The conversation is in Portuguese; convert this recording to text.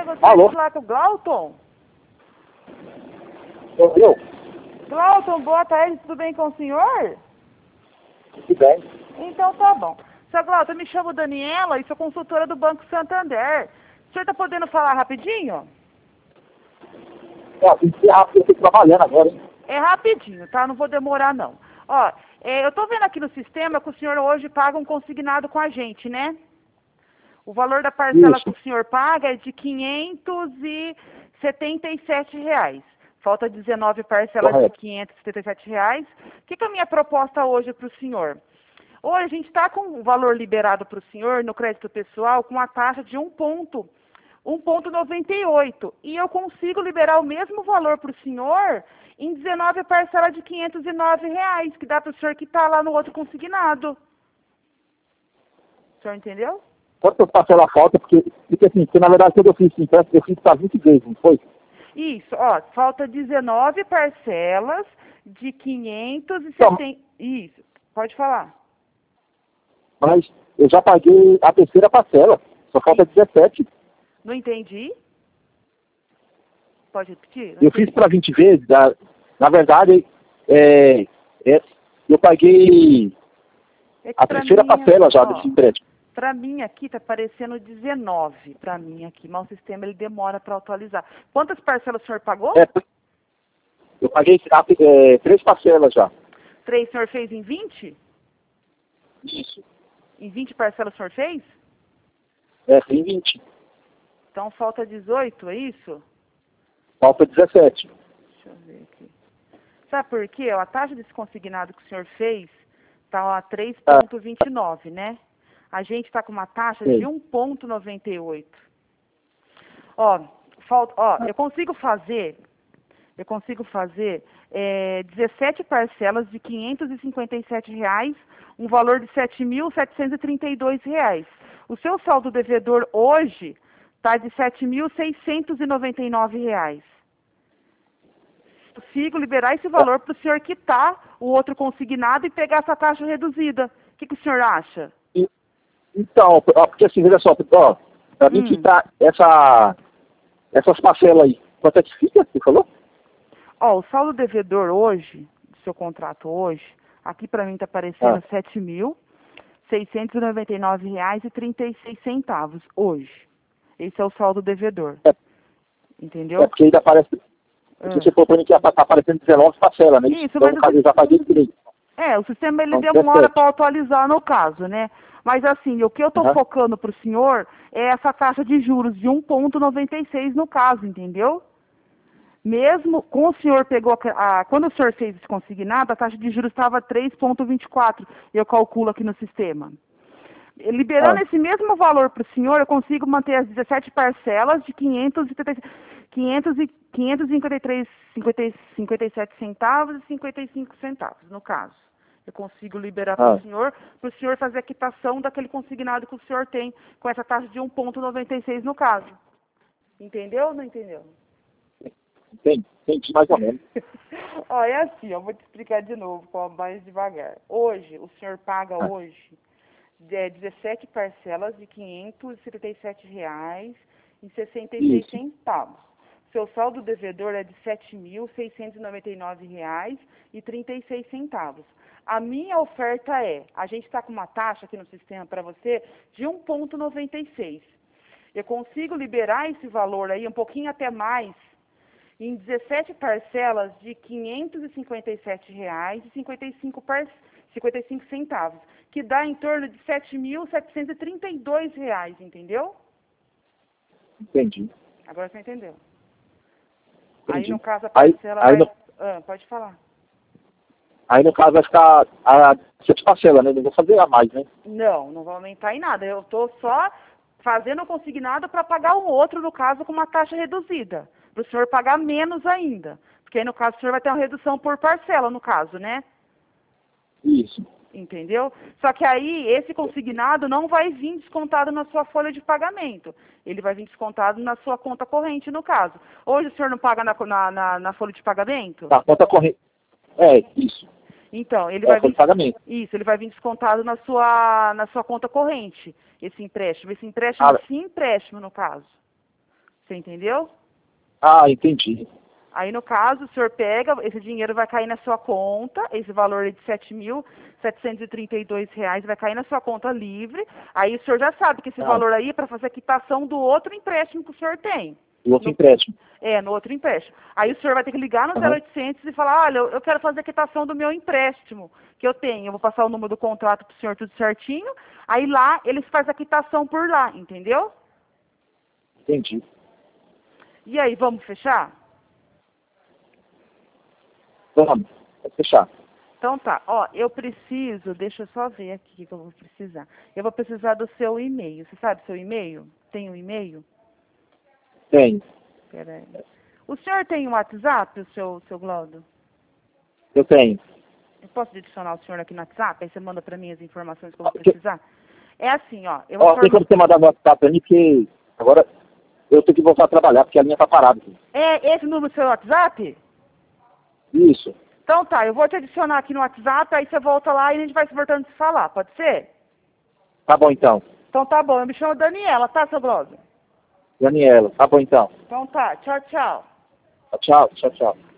gostaria Alô? de falar com o Glauton. Eu? Glauton, boa tarde, tudo bem com o senhor? Tudo bem. Então tá bom. Seu Glauton, eu me chamo Daniela e sou consultora do Banco Santander. O senhor tá podendo falar rapidinho? Tem que ser rápido, eu tô trabalhando agora, hein? É rapidinho, tá? Não vou demorar, não. Ó, eu tô vendo aqui no sistema que o senhor hoje paga um consignado com a gente, né? O valor da parcela que Isso. o senhor paga é de R$ 577. Falta 19 parcelas de Correto. R$ 577. O que é a minha proposta hoje para o senhor? Hoje a gente está com o valor liberado para o senhor no crédito pessoal com a taxa de 1,98. E eu consigo liberar o mesmo valor para o senhor em 19 parcelas de R$ 509, que dá para o senhor quitar lá no outro consignado. O senhor entendeu? Quantas parcelas falta? Porque assim, porque na verdade quando eu fiz esse empréstimo, eu fiz para 20 vezes, não foi? Isso, ó, falta 19 parcelas de 570. Então, Isso, pode falar. mas eu já paguei a terceira parcela, só falta 17. Não entendi? Pode repetir? Não Eu fiz entendi. para 20 vezes, na verdade, eu paguei É que a pra terceira mim, parcela já ó, desse empréstimo. pra mim aqui tá aparecendo 19, pra mim aqui, mas o sistema ele demora para atualizar. Quantas parcelas o senhor pagou? Eu paguei 3 parcelas já. 3 o senhor fez em 20? Isso. Em 20 parcelas o senhor fez? Tem 20. Então falta 18, é isso? Falta 17. Deixa eu ver aqui. Sabe por quê? A taxa desse consignado que o senhor fez está a 3,29, né? A gente está com uma taxa de Sim. 1,98. Ó, eu consigo fazer 17 parcelas de R$ 557, um valor de R$ 7.732. O seu saldo devedor hoje está de R$ 7.699. Consigo liberar esse valor para o senhor quitar o outro consignado e pegar essa taxa reduzida. O que o senhor acha? Então, porque assim, veja só, para mim quitar essas parcelas aí, quanto é que fica? Você falou? Ó, o saldo devedor hoje, do seu contrato hoje, aqui para mim está aparecendo R$ 7.699,36 hoje. Esse é o saldo devedor. Entendeu? Porque ainda aparece. Porque você falou para mim que tá aparecendo 19 parcelas, né? Isso, Então, mas no caso, eu já paguei 3. o sistema ele Então, demora 17. para atualizar no caso, né? Mas assim, o que eu estou focando para o senhor é essa taxa de juros de 1,96 no caso, entendeu? Mesmo com o senhor pegou quando o senhor fez esse consignado, a taxa de juros estava 3,24, eu calculo aqui no sistema. Liberando esse mesmo valor para o senhor, eu consigo manter as 17 parcelas de 557 centavos e 55 centavos, no caso. Eu consigo liberar para o senhor fazer a quitação daquele consignado que o senhor tem com essa taxa de 1,96 no caso. Entendeu ou não entendeu? Entendi mais ou menos. Ó, é assim, eu vou te explicar de novo, mais devagar. Hoje, o senhor paga hoje 17 parcelas de R$ 577,66. Seu saldo devedor é de R$ 7.699,36. A minha oferta a gente está com uma taxa aqui no sistema para você de 1,96. Eu consigo liberar esse valor aí, um pouquinho até mais, em 17 parcelas de R$ 557,55, que dá em torno de R$ 7.732, entendeu? Entendi. Agora você entendeu. Entendi. Aí, no caso, a parcela pode falar. Aí, no caso, vai ficar a 7 parcelas, né? Não vou fazer a mais, né? Não vai aumentar em nada. Eu estou só fazendo o consignado para pagar um outro, no caso, com uma taxa reduzida. Para o senhor pagar menos ainda. Porque aí, no caso, o senhor vai ter uma redução por parcela, no caso, né? Isso. Entendeu? Só que aí, esse consignado não vai vir descontado na sua folha de pagamento. Ele vai vir descontado na sua conta corrente, no caso. Hoje o senhor não paga na folha de pagamento? Tá, conta corrente. Isso. Então, ele vai folha vir, de pagamento. isso, ele vai vir descontado na sua conta corrente, esse empréstimo. Esse empréstimo, sim, empréstimo, no caso. Você entendeu? Ah, entendi. Aí, no caso, o senhor pega, esse dinheiro vai cair na sua conta, esse valor de R$ 7.732 vai cair na sua conta livre. Aí o senhor já sabe que esse valor aí é para fazer a quitação do outro empréstimo que o senhor tem. Do outro empréstimo. No outro empréstimo. Aí o senhor vai ter que ligar no 0800 e falar, olha, eu quero fazer a quitação do meu empréstimo que eu tenho. Eu vou passar o número do contrato para o senhor tudo certinho. Aí lá, eles fazem a quitação por lá, entendeu? Entendi. E aí, vamos fechar? Vamos fechar. Então tá, ó, eu preciso, deixa eu só ver aqui o que eu vou precisar. Eu vou precisar do seu e-mail. Você sabe seu e-mail? Tem um e-mail? Tenho. Peraí. O senhor tem um WhatsApp, o seu Glaudo? Eu tenho. Eu posso adicionar o senhor aqui no WhatsApp? Aí você manda pra mim as informações que eu vou precisar? É assim, ó. Eu vou Tem como você mandar no WhatsApp pra mim, porque agora eu tenho que voltar a trabalhar, porque a linha tá parada aqui. É esse número do seu WhatsApp? Isso. Então tá, eu vou te adicionar aqui no WhatsApp, aí você volta lá e a gente vai se voltando a se falar, pode ser? Tá bom, então. Então tá bom, eu me chamo Daniela, tá, seu Glaudo? Daniela, tá bom, então. Então tá, tchau, tchau. Tchau, tchau, tchau.